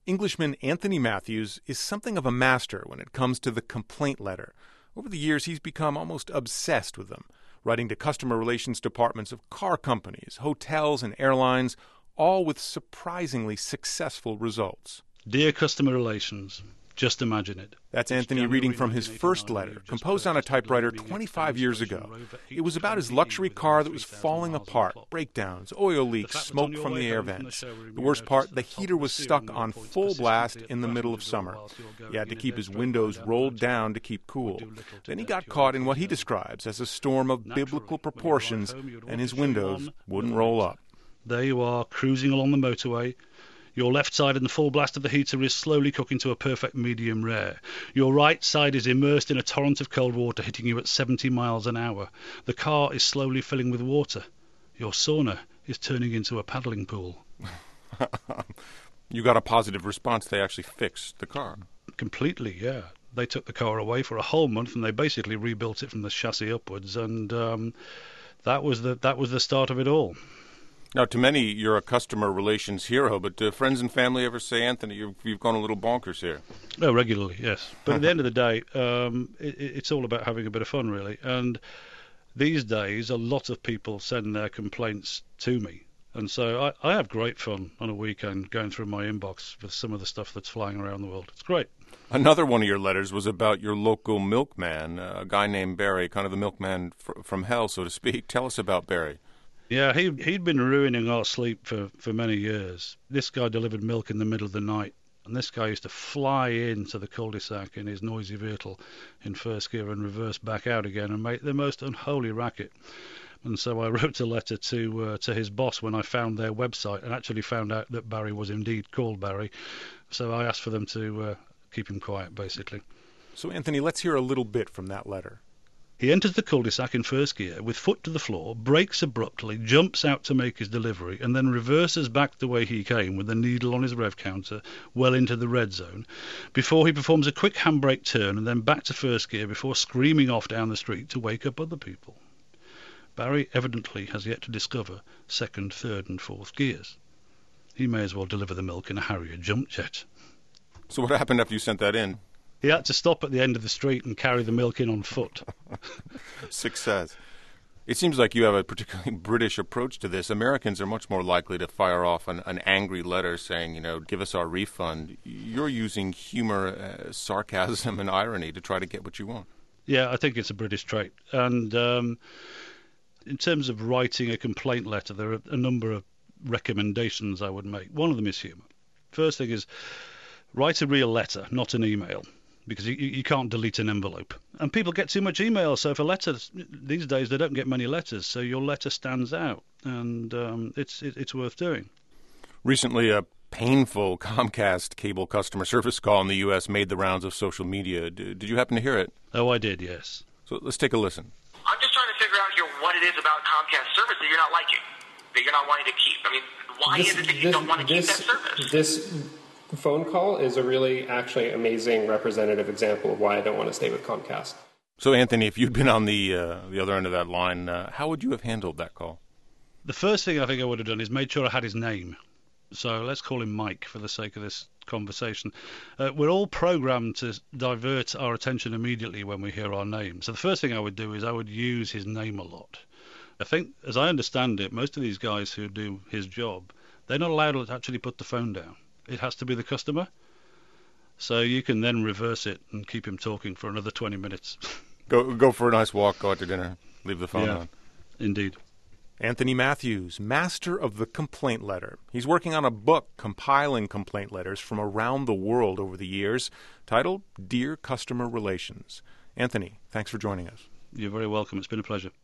Englishman Anthony Matthews is something of a master when it comes to the complaint letter. Over the years, he's become almost obsessed with them, writing to customer relations departments of car companies, hotels, and airlines, all with surprisingly successful results. Dear customer relations, just imagine it. That's Anthony reading from his first letter, composed on a typewriter 25 years ago. It was about his luxury car that was falling apart, breakdowns, oil leaks, smoke from the air vents. The worst part, the heater was stuck on full blast in the middle of summer. He had to keep his windows rolled down to keep cool. Then he got caught in what he describes as a storm of biblical proportions, and his windows wouldn't roll up. There you are, cruising along the motorway. Your left side in the full blast of the heater is slowly cooking to a perfect medium rare. Your right side is immersed in a torrent of cold water hitting you at 70 miles an hour. The car is slowly filling with water. Your sauna is turning into a paddling pool. You got a positive response. They actually fixed the car. Completely, yeah. They took the car away for a whole month and they basically rebuilt it from the chassis upwards, and that was the start of it all. Now, to many, you're a customer relations hero, but do friends and family ever say, Anthony, you've gone a little bonkers here? Oh, regularly, yes. But at the end of the day, it's all about having a bit of fun, really. And these days, a lot of people send their complaints to me. And so I have great fun on a weekend going through my inbox with some of the stuff that's flying around the world. It's great. Another one of your letters was about your local milkman, a guy named Barry, kind of the milkman from hell, so to speak. Tell us about Barry. Yeah, he'd been ruining our sleep for many years. This guy delivered milk in the middle of the night, and this guy used to fly into the cul-de-sac in his noisy vehicle in first gear and reverse back out again and make the most unholy racket. And so I wrote a letter to his boss when I found their website and actually found out that Barry was indeed called Barry. So I asked for them to keep him quiet, basically. So, Anthony, let's hear a little bit from that letter. He enters the cul-de-sac in first gear with foot to the floor, brakes abruptly, jumps out to make his delivery, and then reverses back the way he came with the needle on his rev counter well into the red zone, before he performs a quick handbrake turn and then back to first gear before screaming off down the street to wake up other people. Barry evidently has yet to discover second, third and fourth gears. He may as well deliver the milk in a Harrier jump jet. So what happened after you sent that in? He had to stop at the end of the street and carry the milk in on foot. Success. It seems like you have a particularly British approach to this. Americans are much more likely to fire off an angry letter saying, give us our refund. You're using humor, sarcasm, and irony to try to get what you want. Yeah, I think it's a British trait. And in terms of writing a complaint letter, there are a number of recommendations I would make. One of them is humor. First thing is, write a real letter, not an email, because you can't delete an envelope. And people get too much email, so for letters, these days they don't get many letters, so your letter stands out, and it's worth doing. Recently, a painful Comcast cable customer service call in the U.S. made the rounds of social media. Did you happen to hear it? Oh, I did, yes. So let's take a listen. I'm just trying to figure out here what it is about Comcast service that you're not liking, that you're not wanting to keep. I mean, why is it that you don't want to keep that service? This phone call is a really actually amazing representative example of why I don't want to stay with Comcast. So, Anthony, if you'd been on the other end of that line, how would you have handled that call? The first thing I think I would have done is made sure I had his name. So let's call him Mike for the sake of this conversation. We're all programmed to divert our attention immediately when we hear our name. So the first thing I would do is I would use his name a lot. I think, as I understand it, most of these guys who do his job, they're not allowed to actually put the phone down. It has to be the customer. So you can then reverse it and keep him talking for another 20 minutes. Go for a nice walk, go out to dinner, leave the phone on. Indeed. Anthony Matthews, master of the complaint letter. He's working on a book compiling complaint letters from around the world over the years, titled Dear Customer Relations. Anthony, thanks for joining us. You're very welcome. It's been a pleasure.